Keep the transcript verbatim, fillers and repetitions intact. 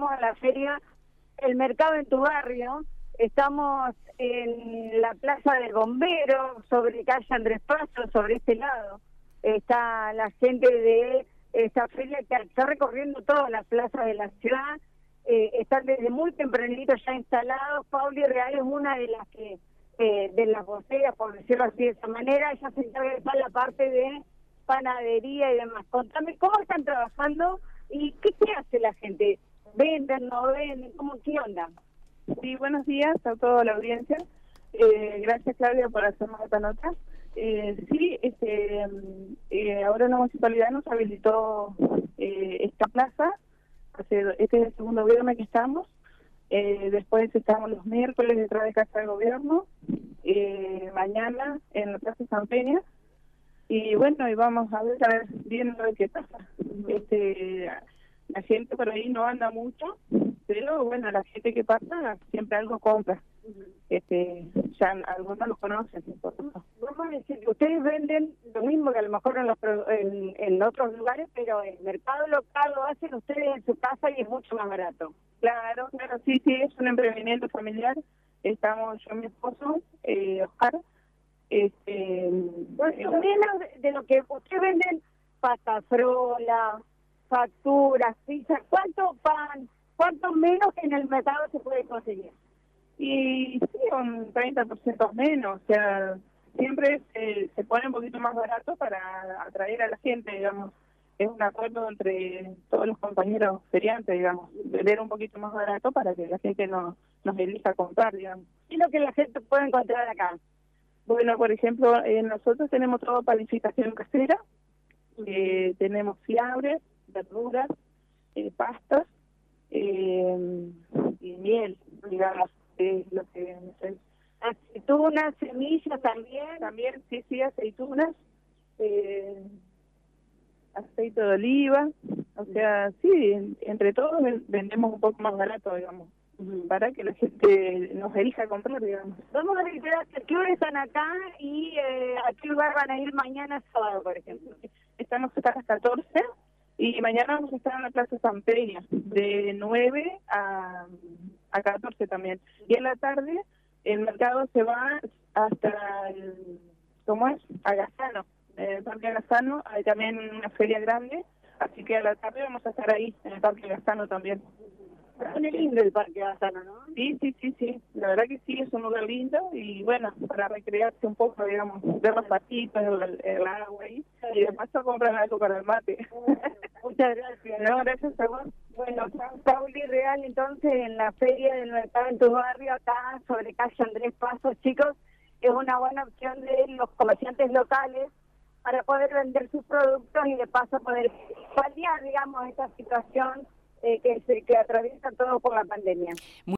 estamos en la feria El Mercado en tu Barrio. Estamos en la Plaza del Bombero, sobre calle Andrés Paso, sobre este lado. Está la gente de esta feria que está recorriendo todas las plazas de la ciudad. Eh, están desde muy tempranito ya instalados. Pauli Real es una de las que, eh, de las boceras, por decirlo así de esa manera. Ella se encarga de toda la parte de panadería y demás. Contame, ¿cómo están trabajando y qué, qué hace la gente? ¿Venden, no venden? ¿Cómo, qué onda? Sí, buenos días a toda la audiencia. Eh, gracias, Claudia, por hacernos esta nota. Eh, sí, este, eh, ahora la municipalidad nos habilitó eh, esta plaza. Hace, este es el segundo viernes que estamos. Eh, después estamos los miércoles detrás de Casa de Gobierno. Eh, mañana en la Plaza San Peña. Y bueno, y vamos a ver, a ver bien lo que pasa. Este, la gente por ahí no anda mucho, pero bueno, la gente que pasa siempre algo compra. Este, ya algunos los conocen. Vamos a decir que ustedes venden lo mismo que a lo mejor en, los, en, en otros lugares, pero el mercado local lo hacen ustedes en su casa y es mucho más barato. Claro, claro, sí, sí, es un emprendimiento familiar. Estamos yo y mi esposo, eh, Oscar. Este, bueno, menos de, de lo que ustedes venden, pasta frola, facturas, pizza, ¿cuánto pan, cuánto menos que en el mercado se puede conseguir? Y sí, un treinta por ciento menos, o sea, siempre se, se pone un poquito más barato para atraer a la gente, digamos. Es un acuerdo entre todos los compañeros feriantes, digamos, vender un poquito más barato para que la gente no, nos elija comprar, digamos. ¿Qué es lo que la gente puede encontrar acá? Bueno, por ejemplo, eh, nosotros tenemos toda panificación casera, eh, tenemos fiambres, verduras, eh, pastas eh, y miel, digamos, es lo que no sé. Aceitunas, semillas también. También, sí, sí, aceitunas, eh, aceite de oliva, o sea, sí, entre todos vendemos un poco más barato, digamos, para que la gente nos elija comprar, digamos. Vamos a reiterar a qué hora están acá y eh, a qué lugar van a ir mañana sábado, por ejemplo. Estamos hasta las catorce y mañana vamos a estar en la Plaza San Peña, de nueve a, a catorce también. Y en la tarde el mercado se va hasta el, ¿cómo es? Agazano, el Parque Agazano, hay también una feria grande, así que a la tarde vamos a estar ahí, en el Parque Agazano también. Es lindo el Parque Agazano, ¿no? Sí, sí, sí, sí, la verdad que sí, es un lugar lindo y bueno, para recrearse un poco, digamos, ver los patitos, el, el agua ahí, y de paso comprar algo para el mate. Muchas gracias. No, gracias a vos. Bueno, Pauli Real, entonces, en la feria del mercado en tu barrio, acá sobre calle Andrés Paso, chicos, es una buena opción de los comerciantes locales para poder vender sus productos y de paso poder paliar, digamos, esta situación eh, que se que atraviesa todo por la pandemia.